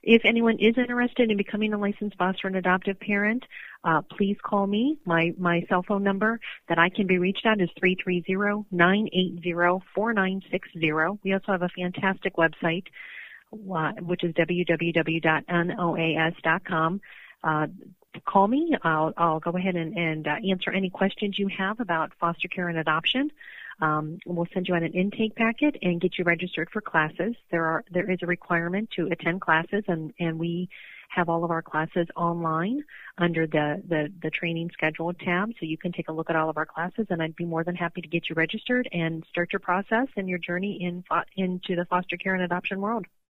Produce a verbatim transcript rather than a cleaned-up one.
if anyone is interested in becoming a licensed foster and adoptive parent, uh, please call me. My, my cell phone number that I can be reached at is three three zero, nine eight zero, four nine six zero. We also have a fantastic website, uh, which is w w w dot n o a s dot com. Uh, call me. I'll, I'll go ahead and, and uh, answer any questions you have about foster care and adoption. Um, we'll send you out an intake packet and get you registered for classes. There are there is a requirement to attend classes, and, and we have all of our classes online under the, the, the training schedule tab, so you can take a look at all of our classes, and I'd be more than happy to get you registered and start your process and your journey in into the foster care and adoption world.